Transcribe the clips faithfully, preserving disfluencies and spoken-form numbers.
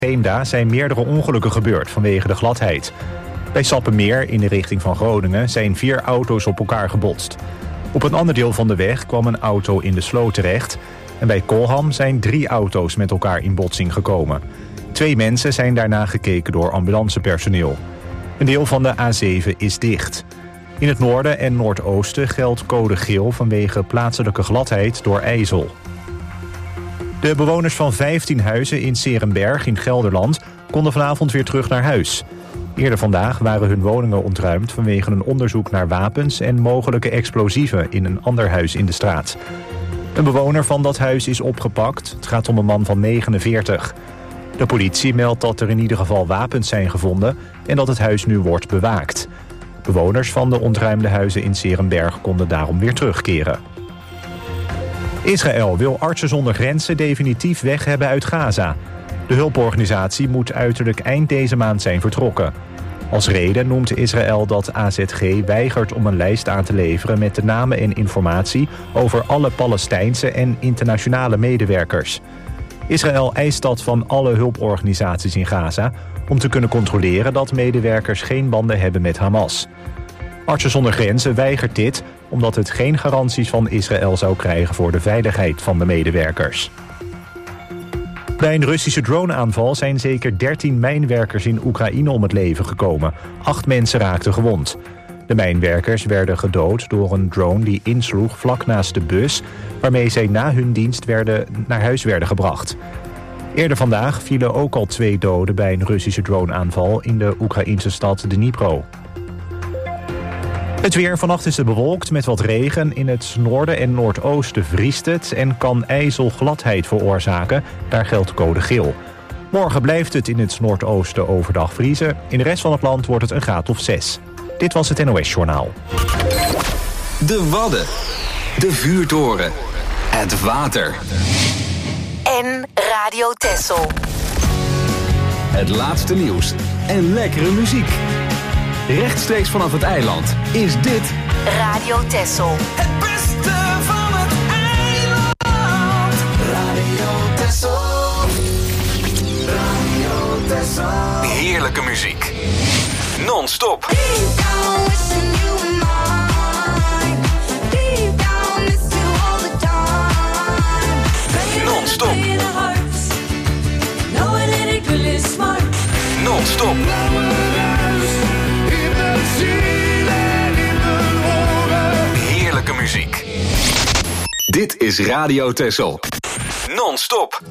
Veenda zijn meerdere ongelukken gebeurd vanwege de gladheid. Bij Sappemeer in de richting van Groningen zijn vier auto's op elkaar gebotst. Op een ander deel van de weg kwam een auto in de sloot terecht. En bij Kolham zijn drie auto's met elkaar in botsing gekomen. Twee mensen zijn daarna gekeken door ambulancepersoneel. Een deel van de A zeven is dicht. In het noorden en noordoosten geldt code geel vanwege plaatselijke gladheid door ijzel. De bewoners van vijftien huizen in 's-Heerenberg in Gelderland konden vanavond weer terug naar huis. Eerder vandaag waren hun woningen ontruimd vanwege een onderzoek naar wapens en mogelijke explosieven in een ander huis in de straat. Een bewoner van dat huis is opgepakt. Het gaat om een man van negenenveertig. De politie meldt dat er in ieder geval wapens zijn gevonden en dat het huis nu wordt bewaakt. Bewoners van de ontruimde huizen in 's-Heerenberg konden daarom weer terugkeren. Israël wil Artsen zonder Grenzen definitief weg hebben uit Gaza. De hulporganisatie moet uiterlijk eind deze maand zijn vertrokken. Als reden noemt Israël dat A Z G weigert om een lijst aan te leveren met de namen en informatie over alle Palestijnse en internationale medewerkers. Israël eist dat van alle hulporganisaties in Gaza om te kunnen controleren dat medewerkers geen banden hebben met Hamas. Artsen zonder Grenzen weigert dit omdat het geen garanties van Israël zou krijgen voor de veiligheid van de medewerkers. Bij een Russische droneaanval zijn zeker dertien mijnwerkers in Oekraïne om het leven gekomen. Acht mensen raakten gewond. De mijnwerkers werden gedood door een drone die insloeg vlak naast de bus, waarmee zij na hun dienst werden, naar huis werden gebracht. Eerder vandaag vielen ook al twee doden bij een Russische droneaanval in de Oekraïnse stad Dnipro. Het weer. Vannacht is het bewolkt met wat regen. In het noorden en noordoosten vriest het en kan ijzelgladheid veroorzaken. Daar geldt code geel. Morgen blijft het in het noordoosten overdag vriezen. In de rest van het land wordt het een graad of zes. Dit was het N O S-journaal. De Wadden. De vuurtoren. Het water. En Radio Texel. Het laatste nieuws en lekkere muziek. Rechtstreeks vanaf het eiland is dit Radio Texel. Het beste van het eiland. Radio Texel. Radio Texel. heerlijke muziek. Non-stop. Non-stop. Non-stop. Heerlijke muziek. Dit is Radio Texel. Non-stop.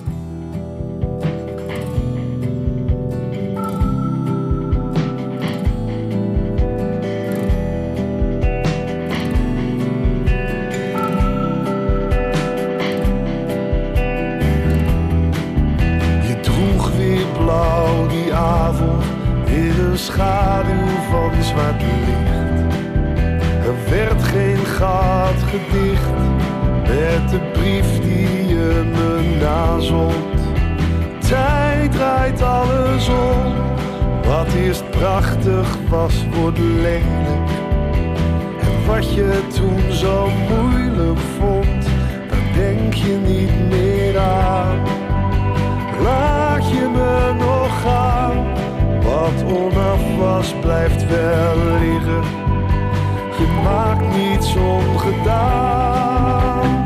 Schaduw van zwart licht. Er werd geen gat gedicht met de brief die je me nazond. Tijd draait alles om. Wat eerst prachtig was, wordt lelijk. En wat je toen zo moeilijk vond, daar denk je niet meer aan. Laat je me nog gaan. Wat onaf was, blijft wel liggen. Je maakt niets ongedaan.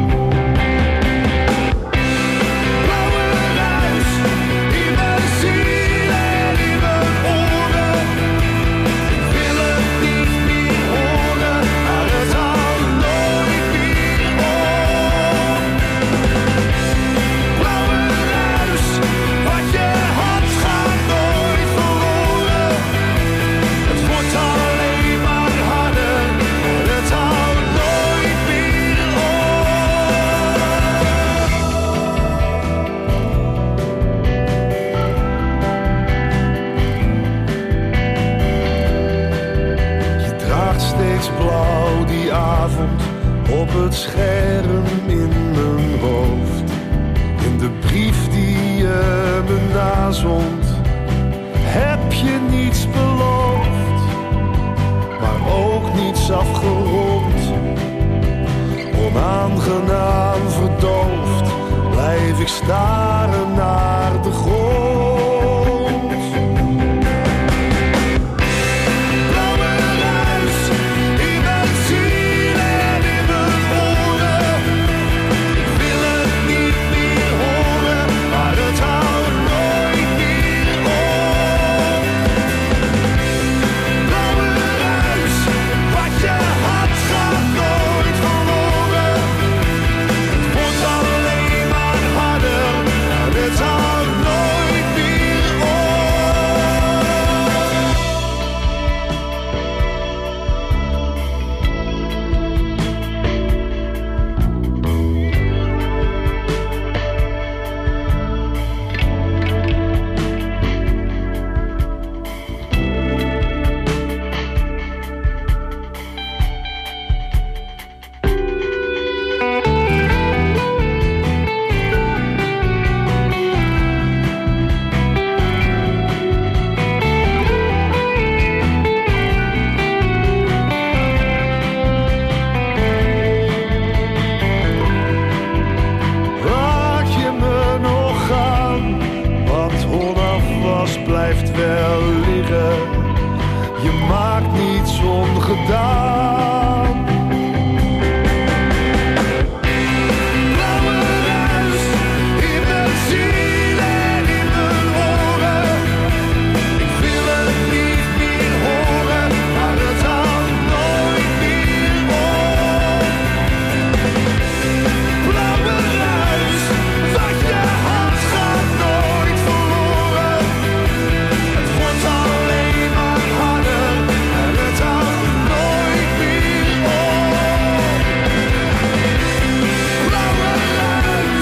Blauwe ruis in mijn ziel en in mijn oren. Ik wil het niet meer horen, maar het houdt nooit meer op. Blauwe ruis, wat je had gaat nooit verloren. Het wordt alleen maar harder, het houdt nooit meer op. Je draagt steeds blauw die avond op het scherm in mijn hoofd. In de brief die je me nazond, heb je niets beloofd, maar ook niets afgerond. Onaangenaam verdoofd, blijf ik staren naar de grond. blijft wel liggen. Je maakt niets ongedaan. Blauwe ruis in mijn ziel en in mijn oren. Ik wil het niet meer horen, maar het houdt nooit meer op. Blauwe ruis, wat je hart gaat nooit verloren. Het wordt alleen maar harder en het houdt nooit meer op. Blauwe ruis.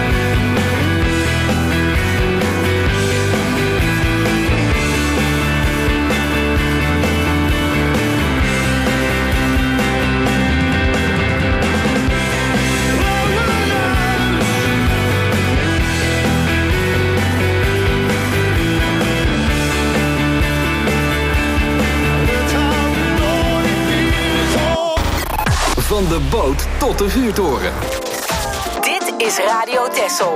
Van de boot tot de vuurtoren. Dit is Radio Texel.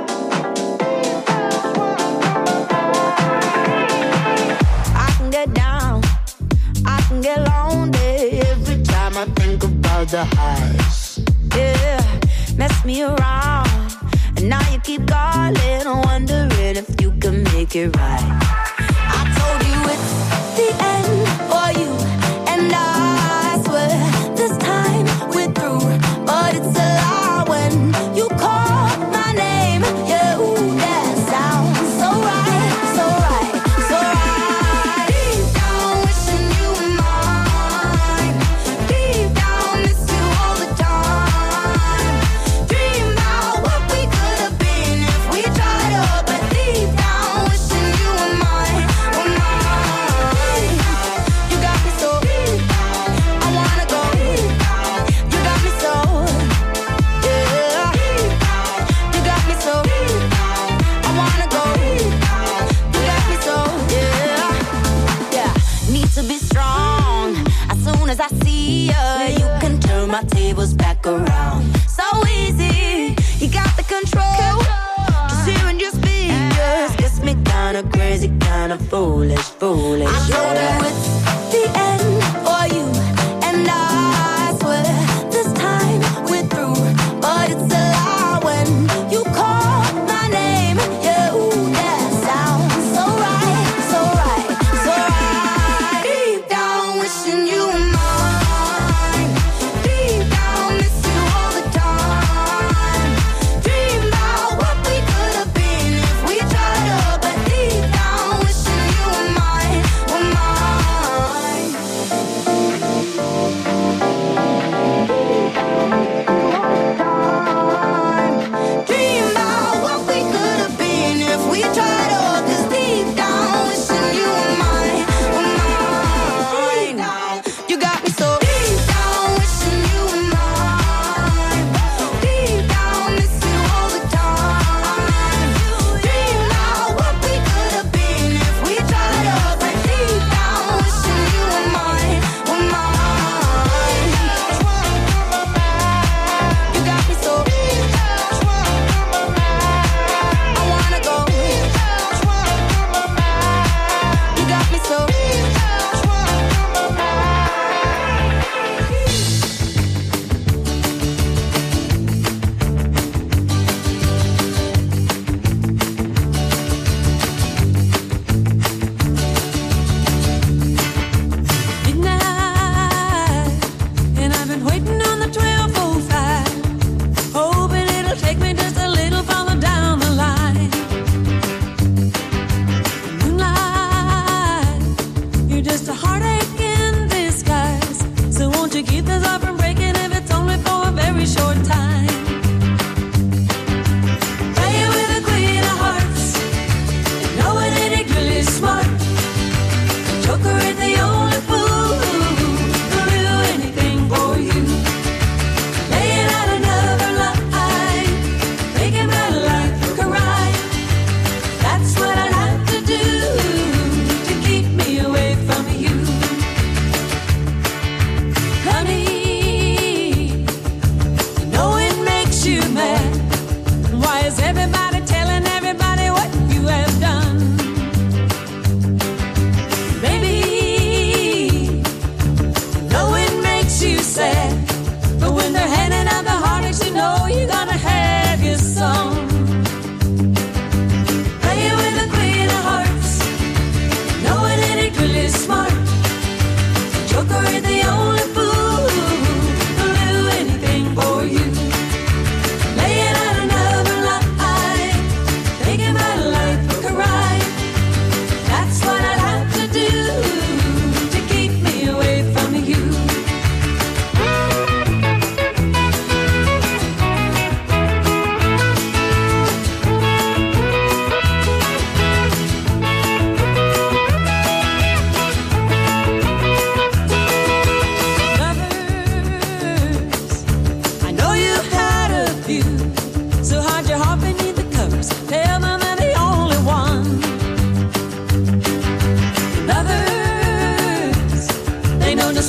I can get down, I can get lonely every time I think about the highs. Yeah, mess me around, and now you keep calling, wondering if you can make it right. I told you it's the end for you, and I swear this time we're through, but it's a lie when you call my name. Yeah, ooh, that sounds so right, so right, so right. Deep down, wishing you were mine. Deep down, miss you all the time. Dream about what we could have been if we tried up, but deep down, wishing you were mine, were mine. You got me so deep down, I wanna go deep down. You got me so, yeah. You got me so deep down, I wanna go deep down. You got me so, yeah. Yeah, need to be strong. As soon as I see you, you can turn my tables back around. So easy, you got the control. Just hearing your speech just gets me kinda crazy, kinda foolish, foolish. I told you it's the end for you, and I swear this time we're through, but it's a lie when you call my name. Yeah, ooh, that sounds so right, so right, so right. Deep down, wishing you were mine. Deep down, miss you all the time. Dream about what we could have been if we tried up, but deep down, wishing you were mine, were mine.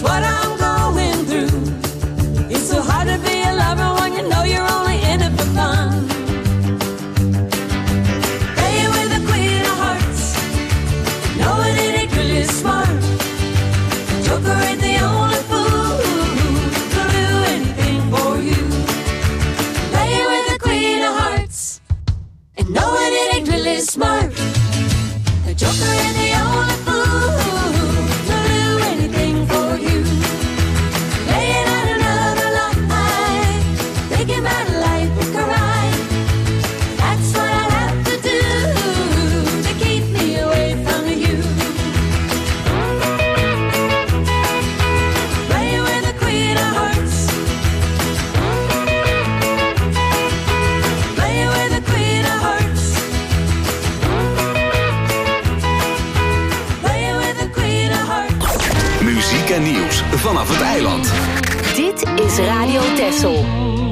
That's what I'm going through. It's so hard to be a lover when you know you're only in it for fun. Playing with the queen of hearts, knowing it ain't really smart. The joker ain't the only fool who'll do anything for you. Playing with the queen of hearts, and knowing it ain't really smart. The joker ain't the only fool who'll do anything for you. Laying out another lie, thinking about life and cry. That's what I have to do to keep me away from you. Playing with the queen of hearts, playing with the queen of hearts, playing with the queen of hearts. Muziek en nieuws vanaf het eiland. Dit is Radio Texel.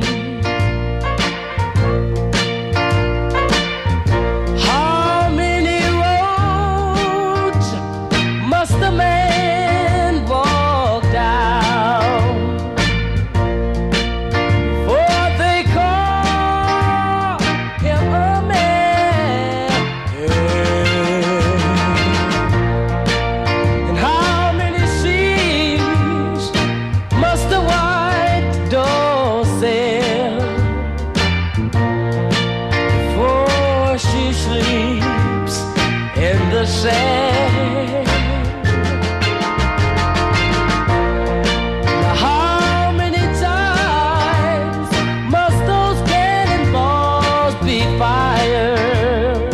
How many roads must a man walk down before they call him a man? And how many seas must a white dove sail before she sleeps in the sand? Now how many times must those cannonballs be fired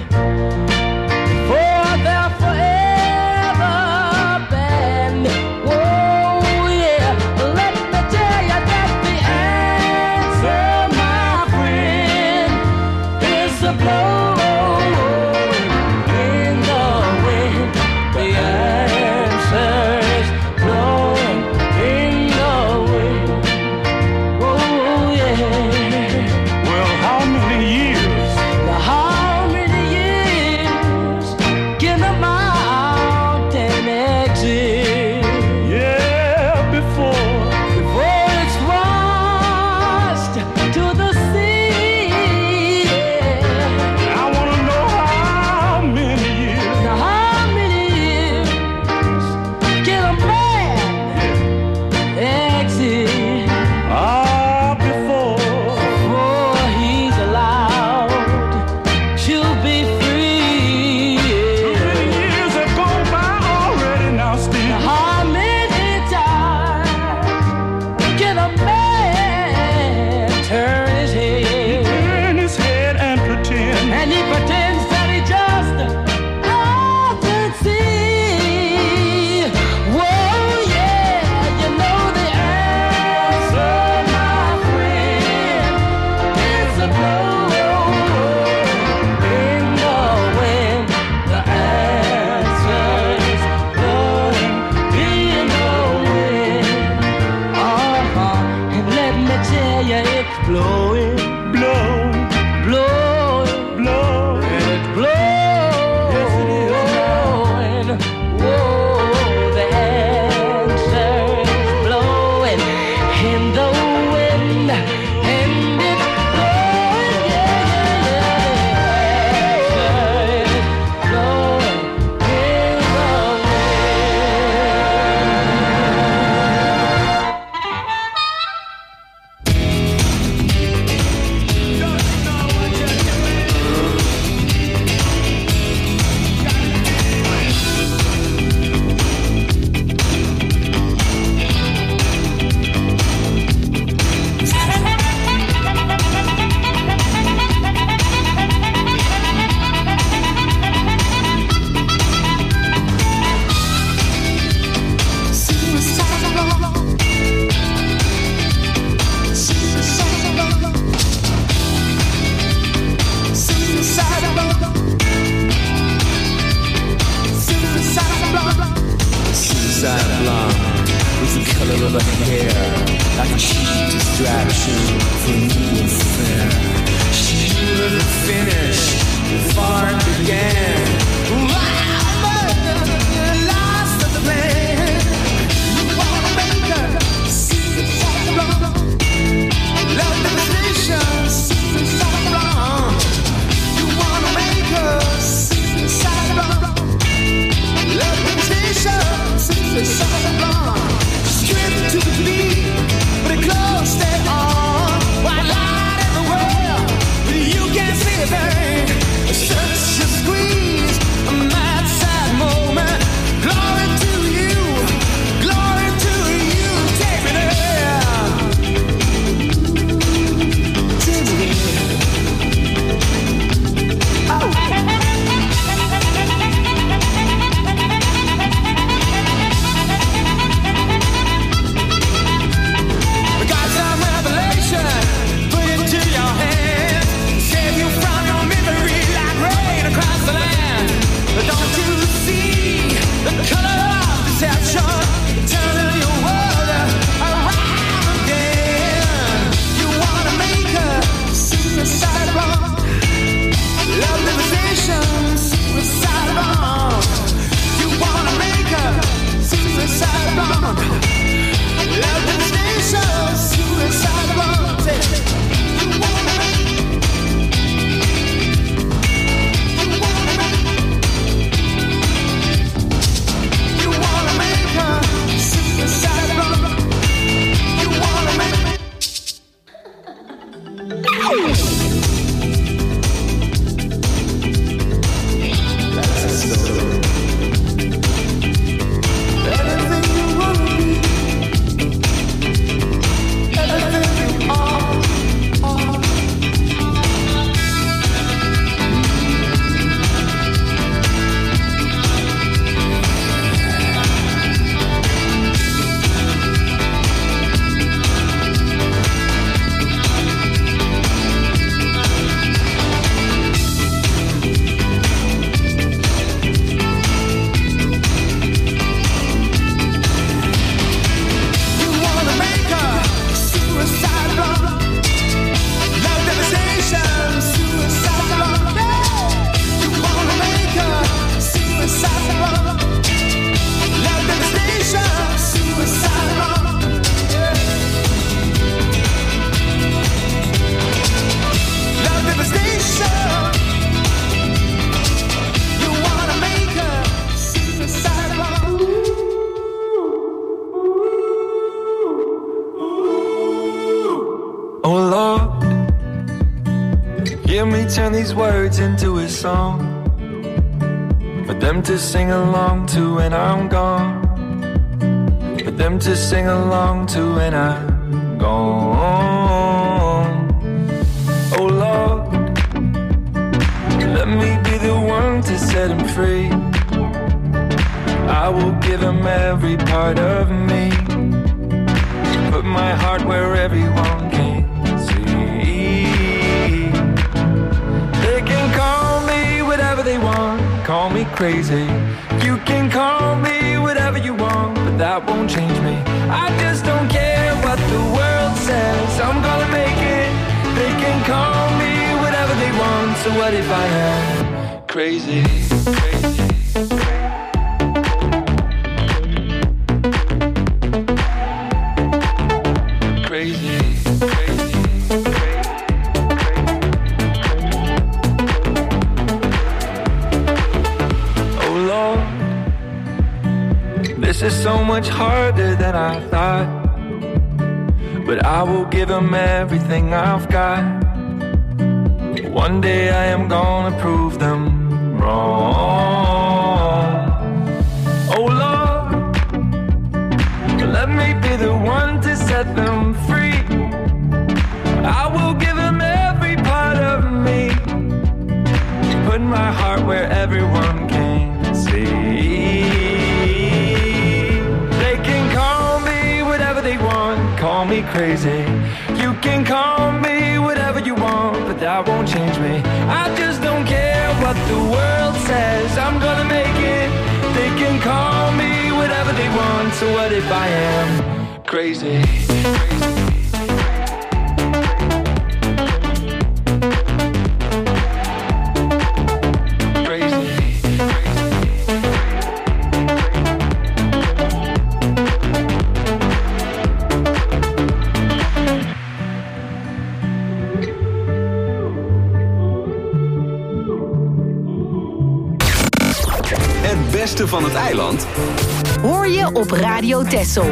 before they're forever banned? Oh yeah, let me tell you that the answer, my friend, is a blow in the wind. The answer is blowing in the wind. Oh yeah. Well, how many years? Now how many years can a mountain exist? Yeah, before before it's washed to the sea. Yeah. I wanna know how many years. Now how many years can a man exist? Ah, before before he's allowed to be free. Too many years have gone by already now, Steve. Now how many times can a man turn his head? Turn his head and pretend. And he pretends that he just doesn't see. Whoa, yeah, you know the answer, my friend, is a blow in the wind. The answer is blowing in the wind. Uh-huh. And let me tell you, it's blowing, blowing, blowing, blowing. And it's blowing. Yes, it is. Whoa, the answer is blowing in the wind. And it's blowing, yeah, yeah, yeah. The answer is blowing in the Lost the plan. turn these words into a song for them to sing along to when I'm gone. For them to sing along to when I'm gone. Oh Lord, let me be the one to set him free. I will give him every part of me. Put my heart where everyone can see. They can call me whatever they want. Call me crazy. You can call me whatever you want, but that won't change me. I just don't care what the world says. I'm gonna make it. They can call me whatever they want. So what if I am crazy? Crazy. Crazy. Crazy. Oh Lord, this is so much harder than I thought, but I will give him everything I've got. One day I am gonna prove them wrong. Oh Lord, let me be the one to set them free. I will give him every part of me. Put my heart where everyone can see. They can call me whatever they want. Call me crazy. You can call me whatever you want, but that won't change me. I just don't care what the world says. I'm gonna make it. They can call me whatever they want. So what if I am crazy? Crazy. Het beste van het eiland hoor je op Radio Texel.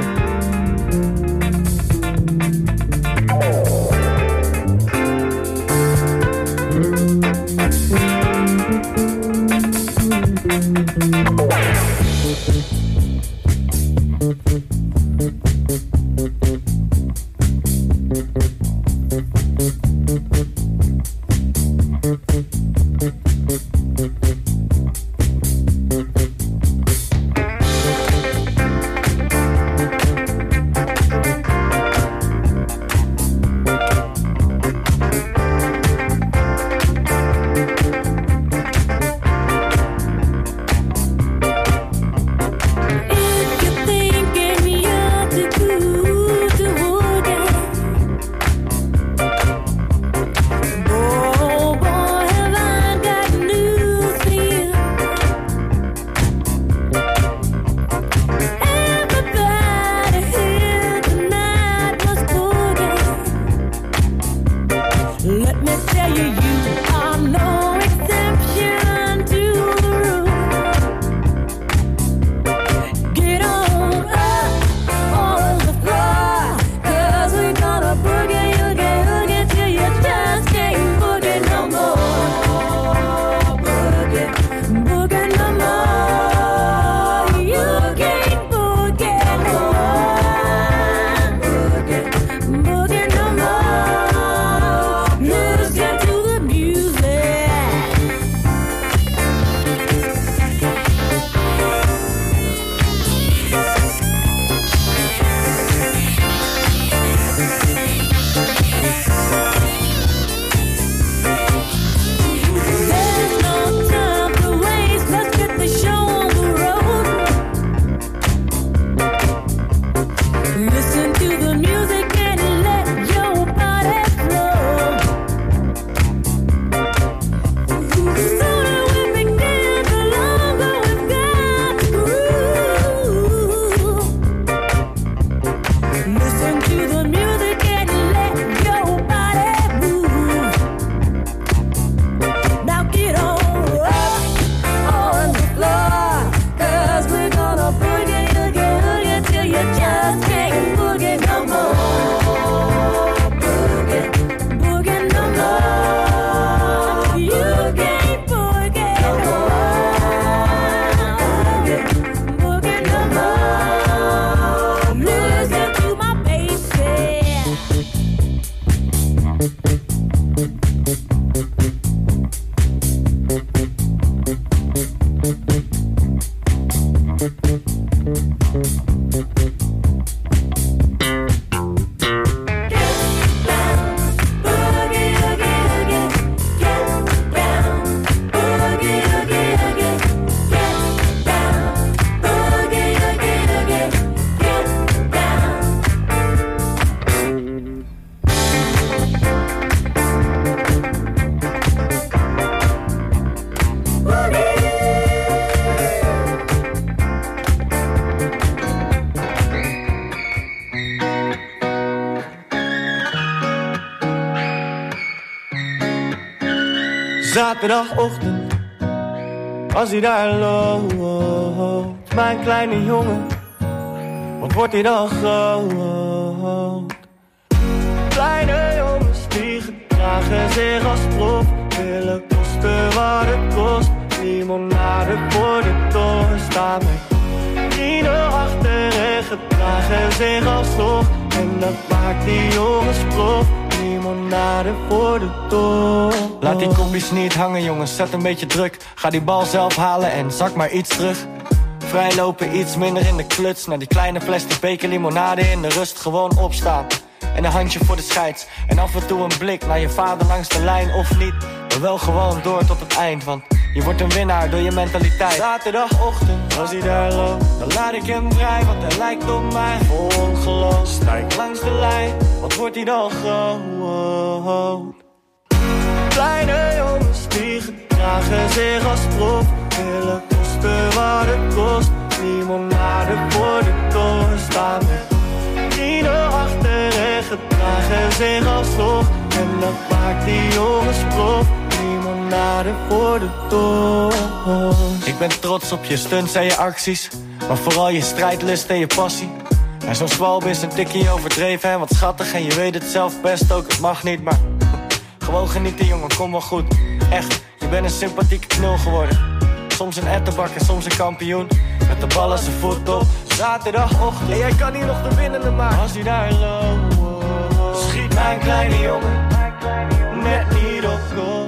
Zaterdagochtend, als hij daar loopt, mijn kleine jongen, wat wordt hij dan groot? Kleine jongens die gedragen zich als prof, willen kosten wat het kost. Limonade voor de toren, staan met vrienden achter en gedragen zich alsnog. En dat maakt die jongens prof. Limonade voor de toren. Laat die kopjes niet hangen jongens, zet een beetje druk. Ga die bal zelf halen en zak maar iets terug. Vrijlopen iets minder in de kluts. Naar die kleine plastic beker limonade in de rust. Gewoon opstaan en een handje voor de scheids. En af en toe een blik naar je vader langs de lijn of niet. Maar wel gewoon door tot het eind, want je wordt een winnaar door je mentaliteit. Zaterdagochtend, als hij daar loopt, dan laat ik hem vrij, want hij lijkt op mij vol ongeloof. Stijk langs de lijn, wat wordt hij dan groot? Kleine jongens die gedragen zich als prof, willen kosten wat het kost. Limonade voor de toren, staan met vrienden achter en gedragen zich alsnog. En dat maakt die jongens prof. Limonade voor de toren. Ik ben trots op je stunts en je acties, maar vooral je strijdlust en je passie. En zo'n zwalbe is een tikkie overdreven en wat schattig. En je weet het zelf best ook, het mag niet, maar gewoon genieten jongen, kom wel goed. Echt, je bent een sympathieke knul geworden. Soms een ettenbak en soms een kampioen, met de bal aan zijn voet op. Zaterdagochtend, en jij kan hier nog de winnende maken. Als hij daar loopt, schiet mijn kleine jongen net niet op goal.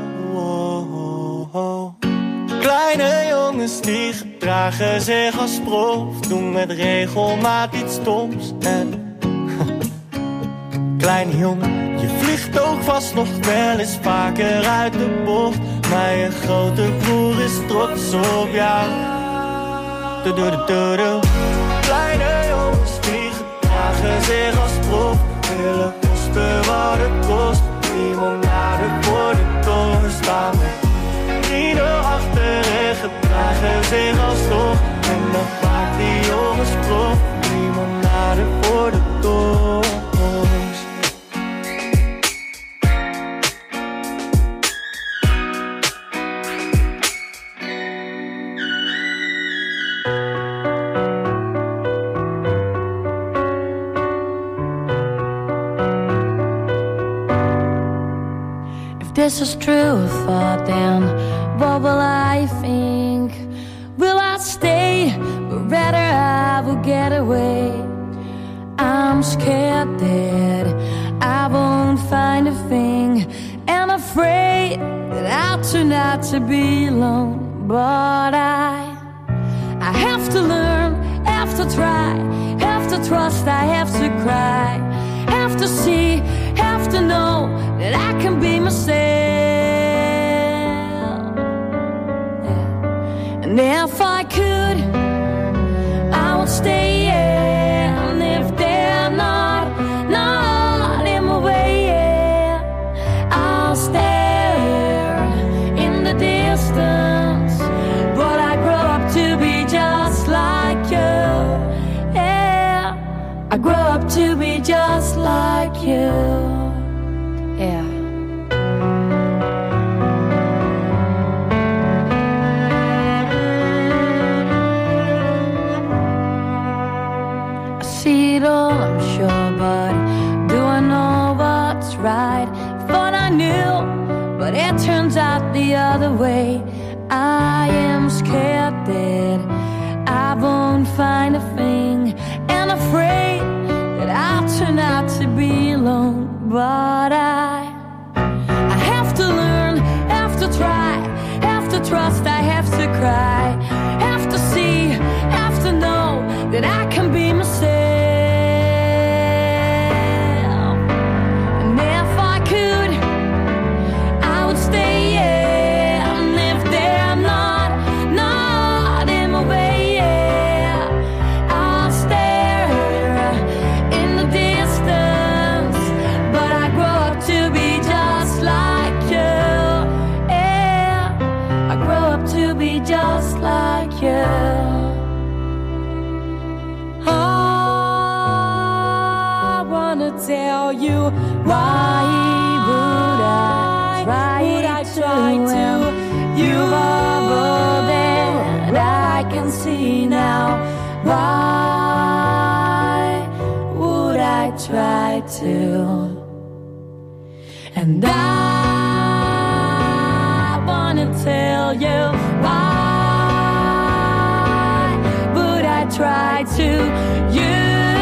Kleine jongens die gedragen zich als prof, doen met regelmaat iets stoms. En kleine jongen, je vliegt ook vast nog wel eens vaker uit de bocht, maar je grote broer is trots op jou. Du -du -du -du -du. Kleine jongens die gedragen zich als prof, willen kosten wat het kost. Limonade voor de toren, staan met vrienden achter en gedragen zich alsnog. En dat maakt die jongens prof. Limonade voor de toren. This is true thought, then what will I think? Will I stay, or rather I will get away? I'm scared that I won't find a thing, and afraid that I'll turn out to be alone. But I, I have to learn, have to try, have to trust, I have to cry, have to see, have to know that I can be myself. Yeah. And if I could, I would stay. Yeah. And if they're not, not in my way, yeah, I'll stare in the distance. But I grow up to be just like you. Yeah, I grow up to be just like you. Yeah. I see it all, I'm sure, but do I know what's right? Thought I knew, but it turns out the other way. I am scared that I won't find a thing, and afraid that I'll turn out to be alone. But I, I have to learn, have to try, have to trust, I have to cry, have to see, have to know that I can be myself. And if I could, I would stay, yeah. And if they're not, not in my way, yeah, I'll stare in the distance. But I grow up to be just like you, yeah, I grow up to be just like you. I wanna tell you, why would I try, would I try to see now. Why would I try to? And I wanna tell you why would I try to? You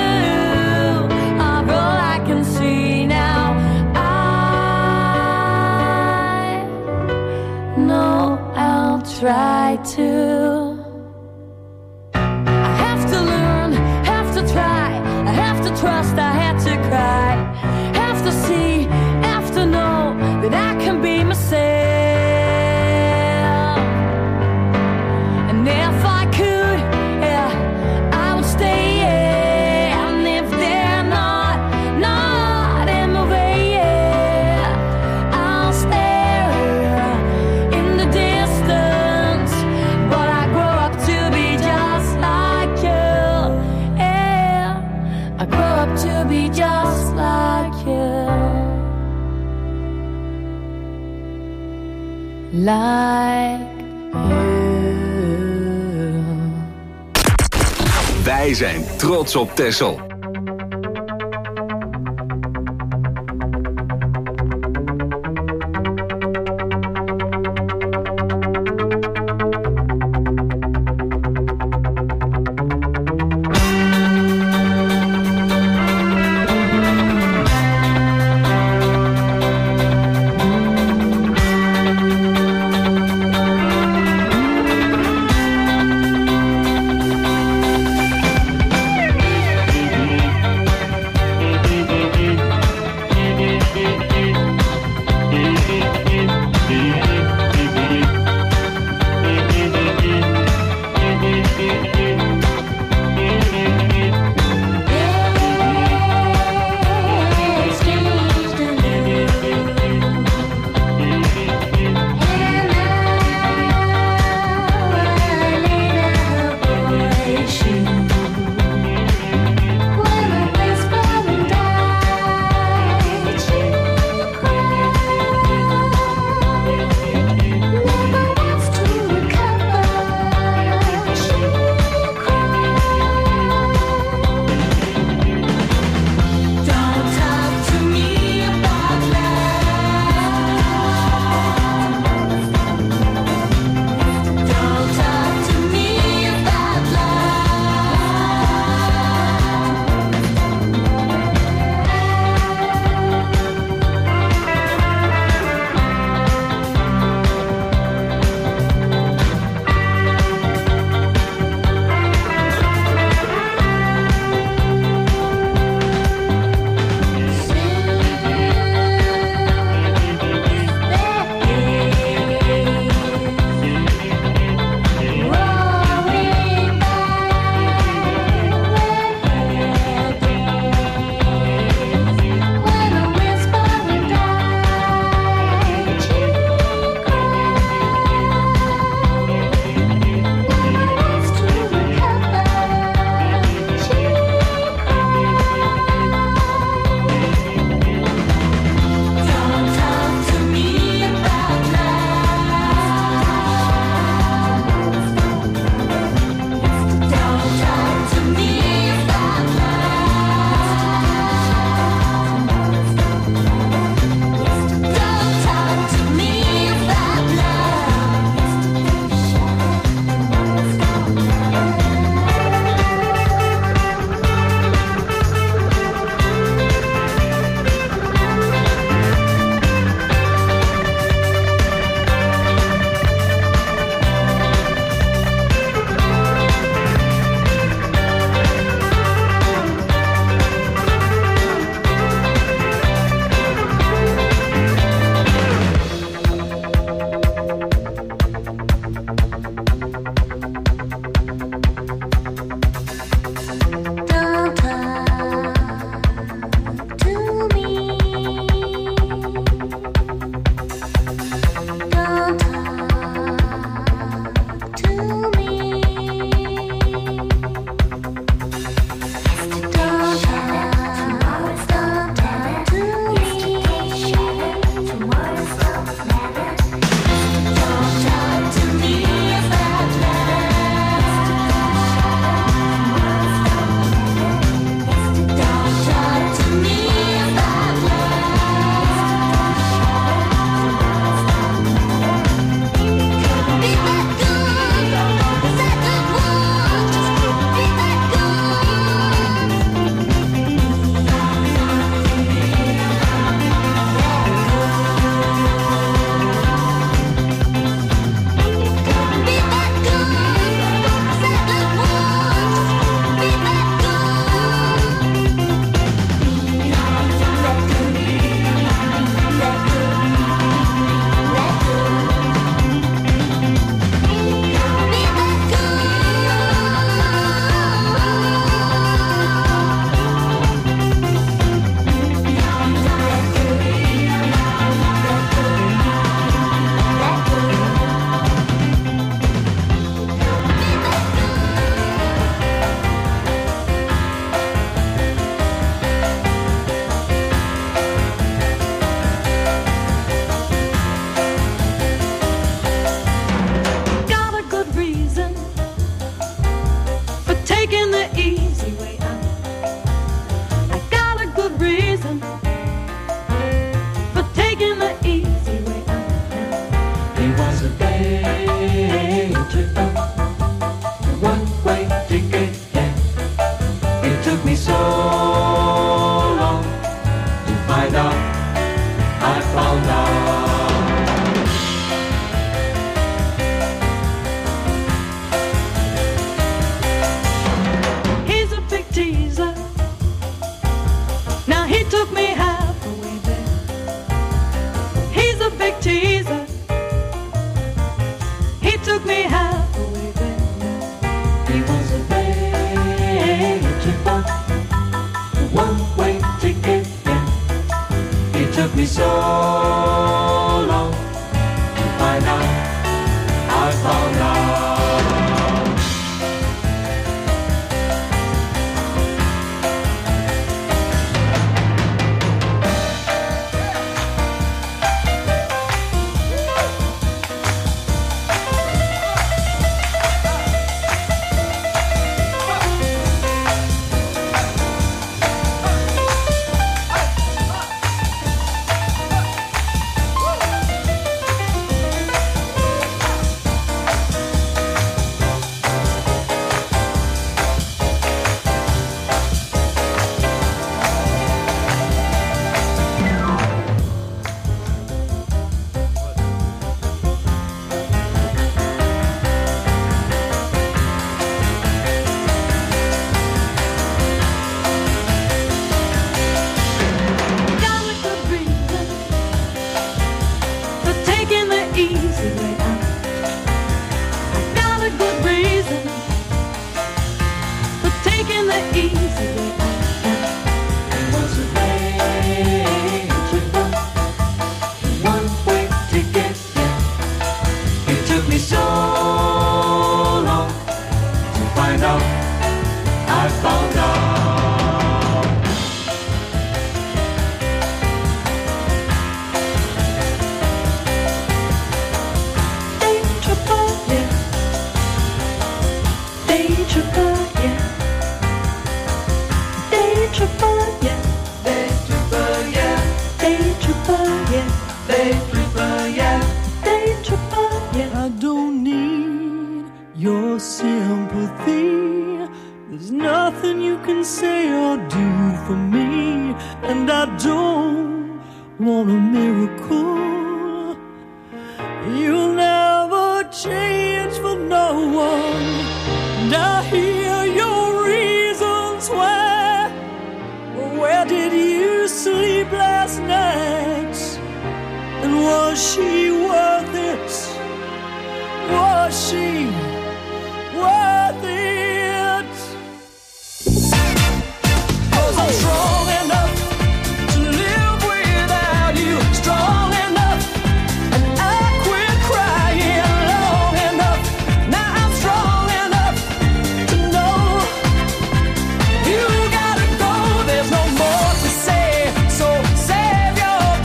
are all I can see now. I know I'll try to. I have to learn, have to try, I have to trust, I have to cry, have to see, have to know that I can be myself. And if I could, yeah, I would stay, yeah. And if they're not, not in my way, yeah, I'll stare in the distance. But I grow up to be just like you, yeah. I grow up to be just like you. Like Wij zijn trots op Texel. so long to find out. I found out. He's a big teaser. Now he took me half the way there. He's a big teaser. He took me half the way there. He was a big tripper, one-way ticket, yeah. He took me so long to find out. I found out.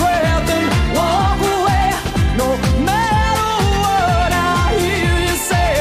Say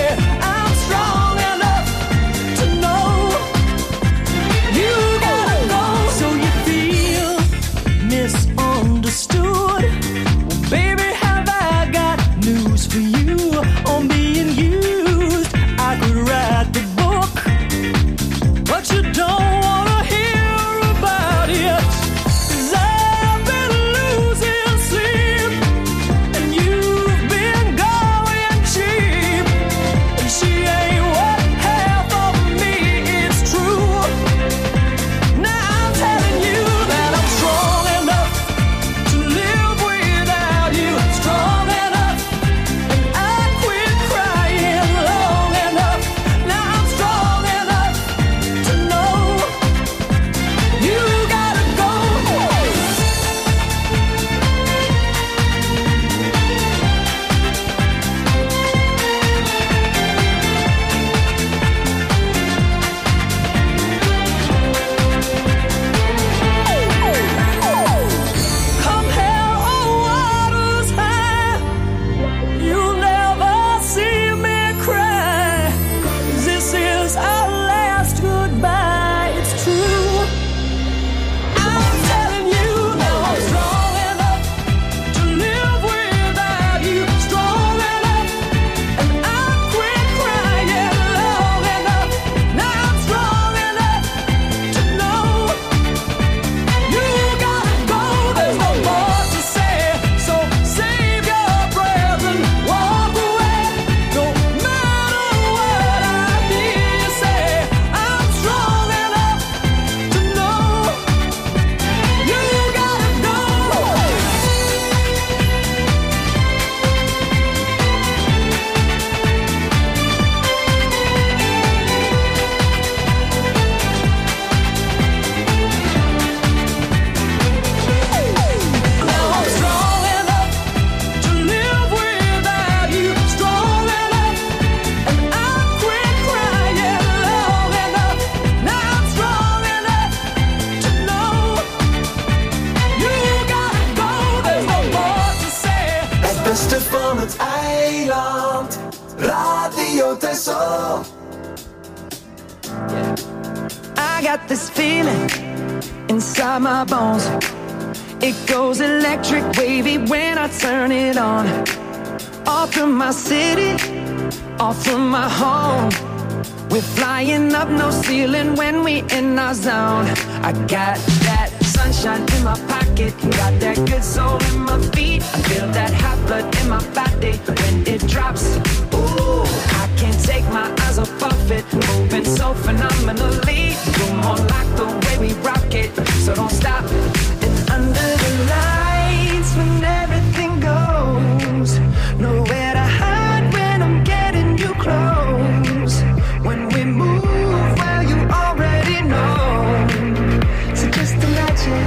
got this feeling inside my bones. It goes electric wavy when I turn it on. All through my city, all through my home. We're flying up, no ceiling when we in our zone. I got that sunshine in my pocket, got that good soul in my feet. I feel that hot blood in my body when it drops. Ooh, I can't take my eyes off of it, moving so phenomenally. You're more like the way we rock it, so don't stop. And under the lights when everything goes, nowhere to hide when I'm getting you close. When we move, well, you already know. So just imagine.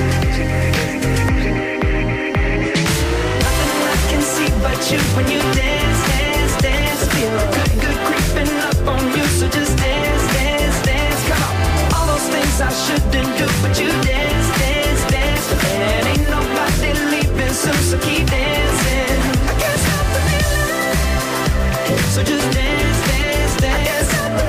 Nothing I can see but you when you dance, dance, dance. Feel good, good creeping up on you. So just dance, dance, dance. Come on. All those things I shouldn't do, but you dance, dance, dance. And ain't nobody leaving soon, so keep dancing. I can't stop the feeling. So just dance, dance, dance.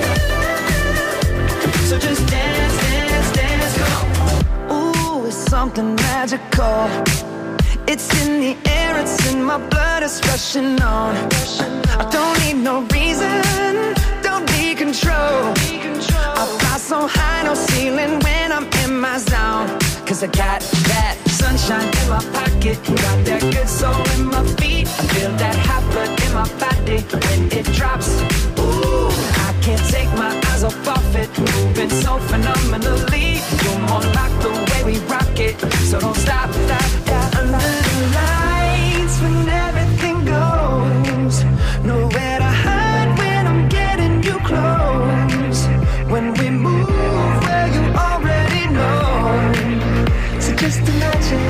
So just dance, dance, dance, come on. Ooh, it's something magical. It's in the air, it's in my blood, it's rushing on. I don't need no reason, don't need control. I fly so high, no ceiling when I'm in my zone. Cause I got that sunshine in my pocket, got that good soul in my feet. I feel that hot blood in my body when it drops. Ooh, I can't take my eyes off of it, moving so phenomenally. You're more like the way we rock it, so don't stop, stop, stop. Under the lights when everything goes, nowhere to hide when I'm getting you close. When we move, well, you already know. So just imagine.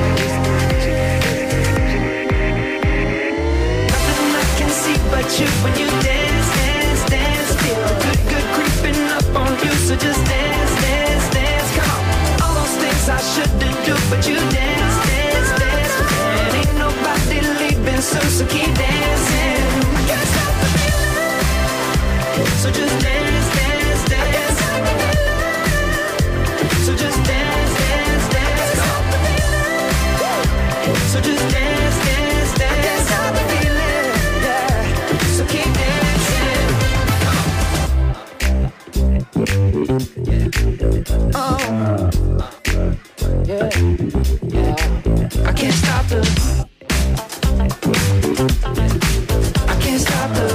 Nothing I can see but you when you dance, dance, dance. Feel good, good creeping up on you. So just dance, dance, dance. Come on. All those things I shouldn't do, but you dance, dance, dance. And ain't nobody leaving soon, so keep dancing. I can't stop the feeling. So just dance, dance, dance. So just dance, dance, dance. So just dance, dance, dance. I can't stop the feeling, yeah. So keep dancing. Oh, yeah, yeah. I can't stop the. I can't stop the.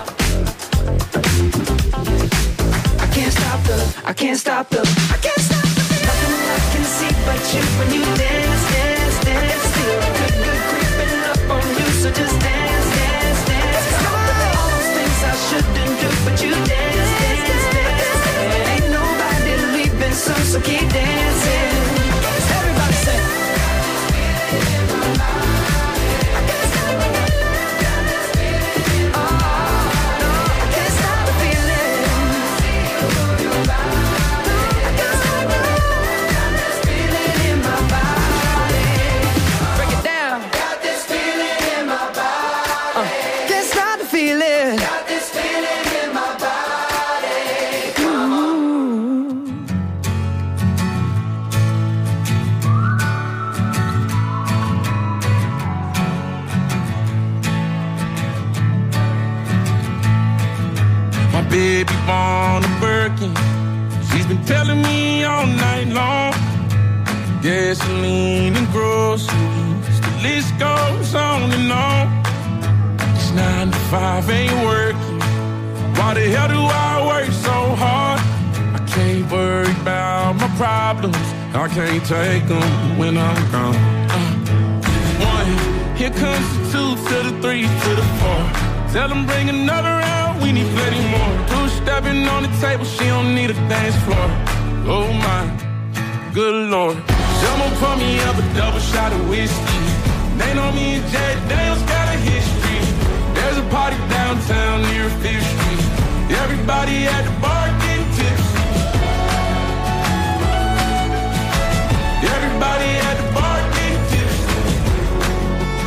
I can't stop the. I can't stop the. I can't stop the. Nothing I can see but you when you dance, dance, dance. Feel good, good creeping up on you. So just dance, dance, dance. All those things I shouldn't do, but you dance, dance, dance. Ain't nobody leaving soon, so keep dancing. Everybody say. Baby born a Birkin. She's been telling me all night long. Gasoline and groceries, the list goes on and on. This nine to five ain't working. Why the hell do I work so hard? I can't worry about my problems. I can't take them when I'm gone. Uh, one, here comes the two to the three to the four. Tell them bring another round, we need plenty more. Two-stepping on the table, she don't need a dance floor. Oh my, good lord. Someone pour me up a double shot of whiskey. They know me and Jack Daniels got a history. There's a party downtown near Fifth Street. Everybody at the bar getting tipsy. Everybody at the bar getting tipsy.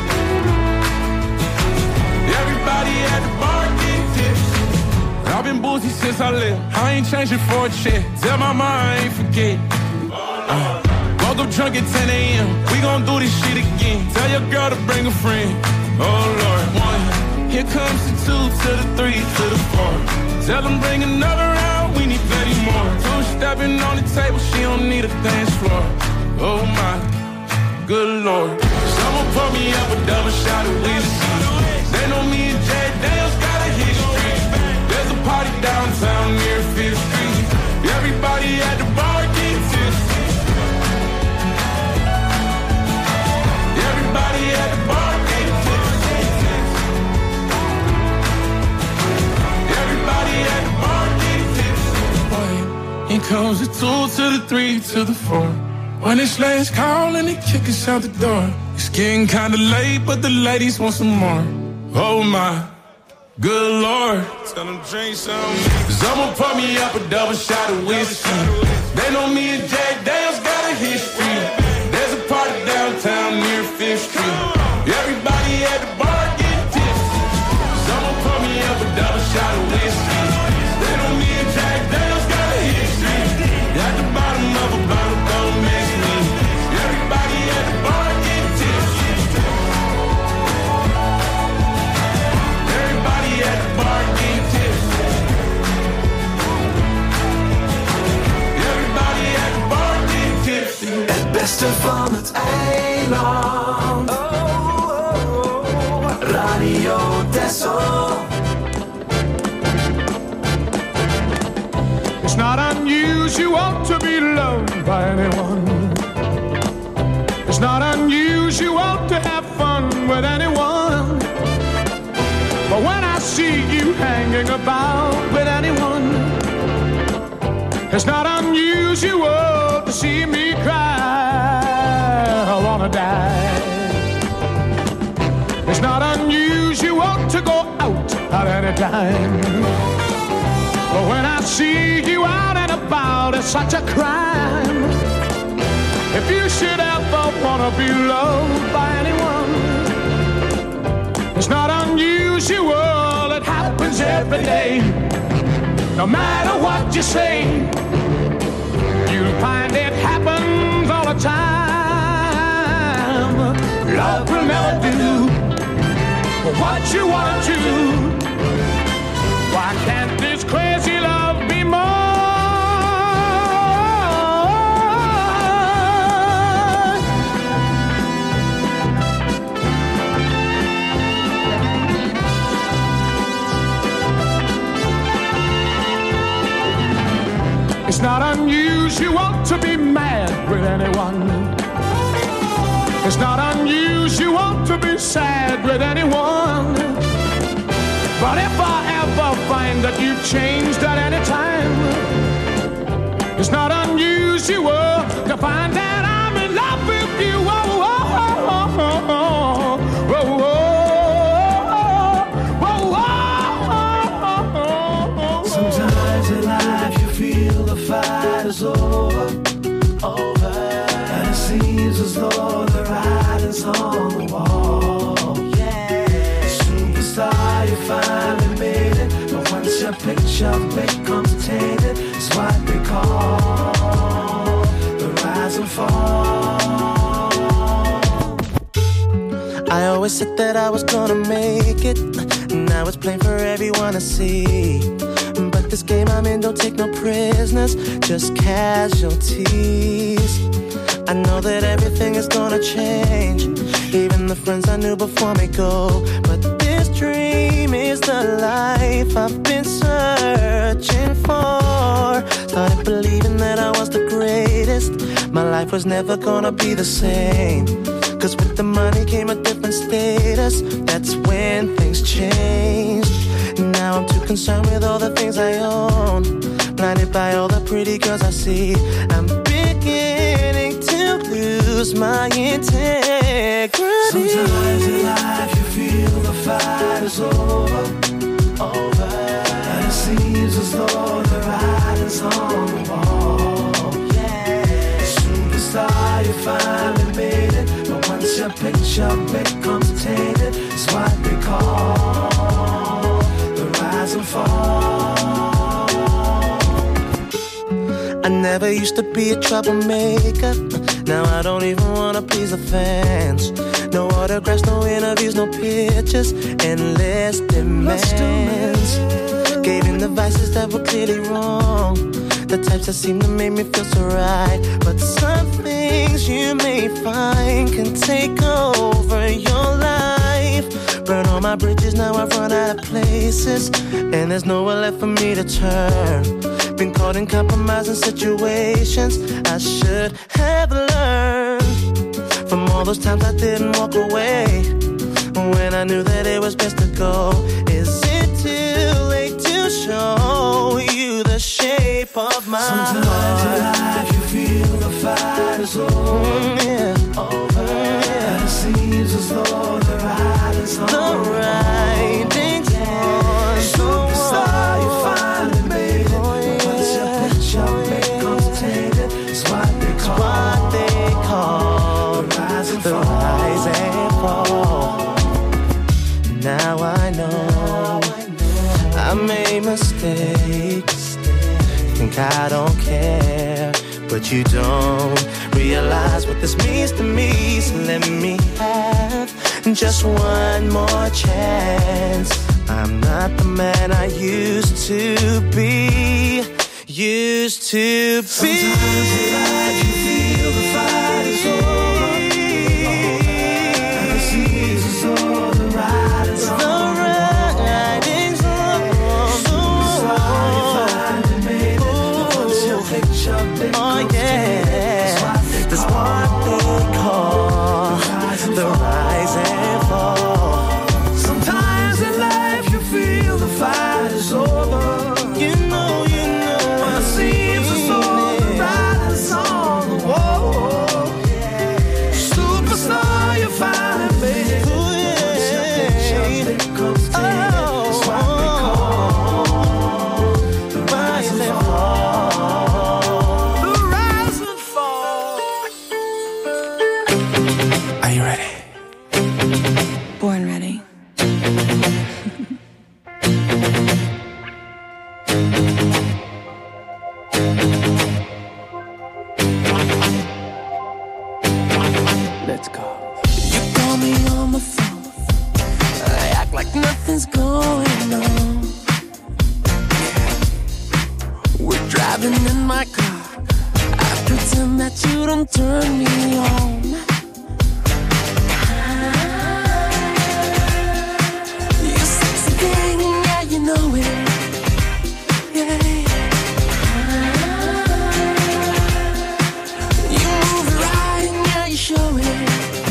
Everybody at the bar getting tipsy. I've been Uzi since I left. I ain't changing for a check. Tell my mom I ain't forget. Uh, woke up drunk at ten a.m. We gon' do this shit again. Tell your girl to bring a friend. Oh Lord, one. Here comes the two to the three to the four. Tell them bring another round. We need thirty more. Two stepping on the table. She don't need a dance floor. Oh my, good Lord. Someone pour me up a double shot of whiskey. They know me and Jay Daniels got a history. There's a party downtown near Fifth Street. Everybody at the bar get tipsy. Everybody at the bar get tipsy. Everybody at the bar get tipsy. Boy, here comes the two to the three to the four. When it's last call and they kick us out the door. It's getting kinda late, but the ladies want some more. Oh my, good Lord. Tell them drink some. Someone pour me up a double shot of whiskey. They know me and Jack Daniels got a history. There's a party downtown near Fifth Street. Everybody at the bar get tipsy. Someone pour me up a double shot of whiskey. They know me and Jack Daniels got a history. At the bottom of a bottle, don't mess me. Everybody at the bar get tipsy. Everybody at the bar get tipsy. Everybody at the bar get tipsy. Het beste van het eiland. Oh, oh, oh. Radio Texel. It's not unusual to be loved by anyone. It's not unusual to have fun with anyone. But when I see you hanging about with anyone, it's not unusual to see me cry. I wanna die. It's not unusual to go out at any time. But when I see you out and about, it's such a crime. If you should ever wanna be loved by anyone, it's not unusual, it happens every day. No matter what you say, you'll find it happens all the time. Love will never do what you wanna do. Why can't this crazy love be more? It's not unusual to be mad with anyone. It's not unusual to be sad with anyone. But if I ever find that you've changed at any time, it's not unusual to find that I'm in love with you. Oh, oh, oh, oh, oh, oh, oh, oh, oh, oh. Sometimes in life you feel the fight is over, over, and it seems as though the writing's on the wall. Yeah, superstar, you finally made it, but once your picture becomes tainted, it's what they call the rise and fall. I always said that I was gonna make it. Now it's plain for everyone to see. But this game I'm in don't take no prisoners, just casualties. I know that everything is gonna change. Even the friends I knew before me go. But this dream is the life I've been searching for. Started believing that I was the greatest. My life was never gonna be the same. Cause with the money came a different status. That's when things changed. Now I'm too concerned with all the things I own. Blinded by all the pretty girls I see. I'm beginning to lose my integrity. Sometimes in life you feel the fight is over, over, and it seems as though the writing's on the wall. Yeah, superstar, you finally made it, but once your picture becomes tainted, it's what they call the rise and fall. I never used to be a troublemaker. Now I don't even wanna please the fans. No autographs, no interviews, no pictures, endless demands. Gave in the vices that were clearly wrong, the types that seem to make me feel so right. But some things you may find can take over your life. Burn all my bridges, now I've run out of places, and there's nowhere left for me to turn. Been caught in compromising situations I should have learned from all those times I didn't walk away when I knew that it was best to go. Is it too late to show you the shape of my Sometimes heart? Sometimes in life you feel the fight is over, mm, yeah. over yeah. And it seems as though the writing's on the writing's on. Superstar you finally made it. Once your picture becomes tainted, it's what they call, what they call the rise and the fall. Rise and fall. Now I know I made mistakes. Think I don't care, but you don't realize what this means to me. So let me have just one more chance. I'm not the man I used to be. Used to be. Sometimes in life you feel the fight is over, and it seems as though the writing's on. The writing's on. Superstar you finally made it. Once your picture becomes oh yeah, that's what they call the rise and fall. Sometimes in life you feel the fight is over. You know, you know, and it seems as though the writing's on the wall. Superstar you finally made it. Once your picture becomes tainted, it's what they call the rise and fall. The rise and fall. Are you ready? Born ready. Let's go. You call me on my phone, I act like nothing's going on. We're driving in my car, I pretend that you don't turn me on. You sexy thing, yeah, you know it. Yeah. You move right, yeah, you show it.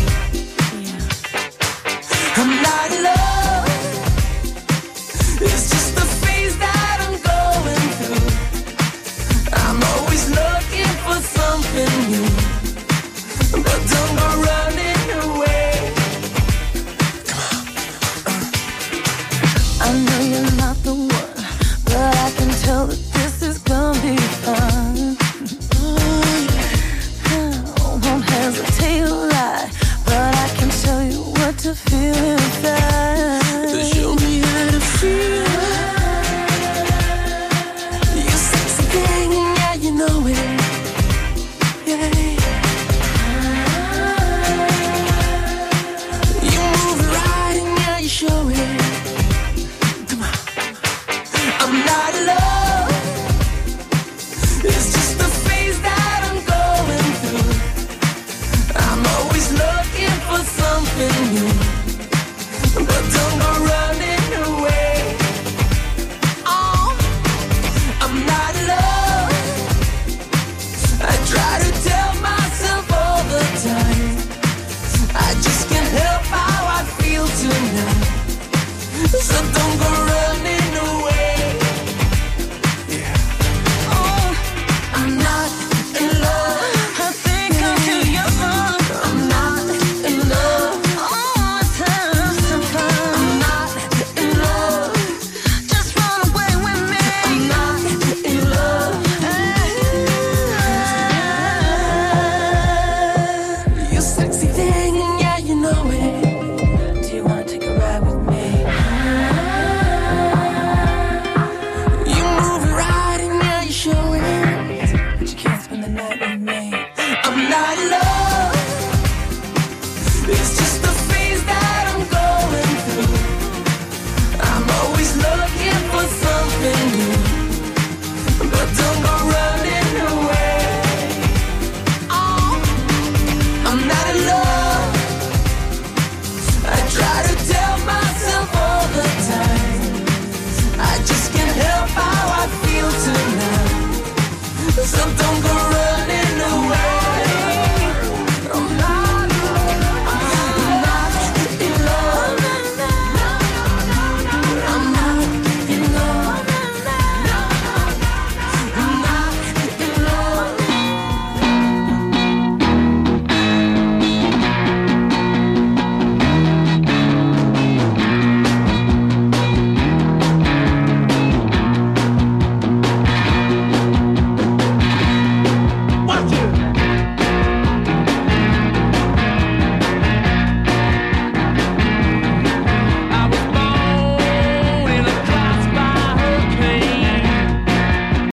I'm not in love, it's just the phase that I'm going through. I'm always looking for something new, but don't go running away. Come on. I know you're not the one, but I can tell the